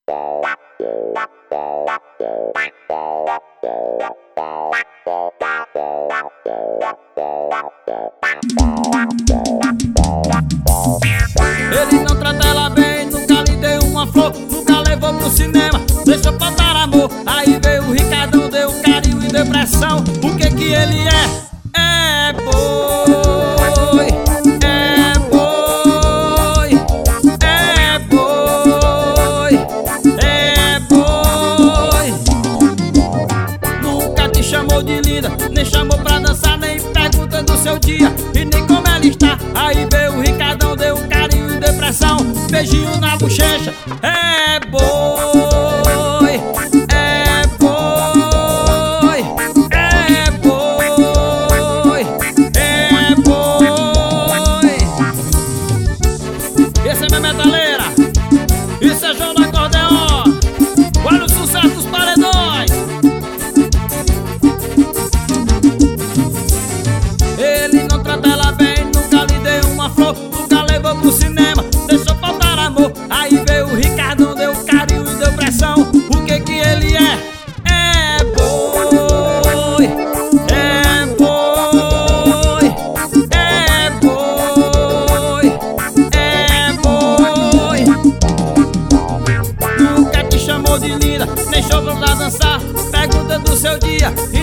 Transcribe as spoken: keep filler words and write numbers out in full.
Ele não trata ela bem, nunca lhe deu uma flor, nunca levou pro cinema, deixou faltar amor. Aí veio o Ricardão, deu carinho e depressão. O que que ele é? É boi, é boi, é boi, é boi. Nunca te chamou de linda, nem chamou pra dançar, nem pergunta do seu dia e nem como ela está. Aí veio o Ricardão, deu carinho e depressão, beijinho na bochecha. É boi, é boi, é boi, é boi. Esse é minha metaleira, isso é João do Acordeon. Olha o sucesso dos paredões. Ele não trata ela bem, nunca lhe deu uma flor, nunca levou pro cinema, deixou faltar amor. Aí veio o Ricardão, deu carinho e deu pressão. O que que ele é? É boi, é boi, é boi, é boi. Nunca te chamou de linda, nem chamou pra dançar, pergunta do seu dia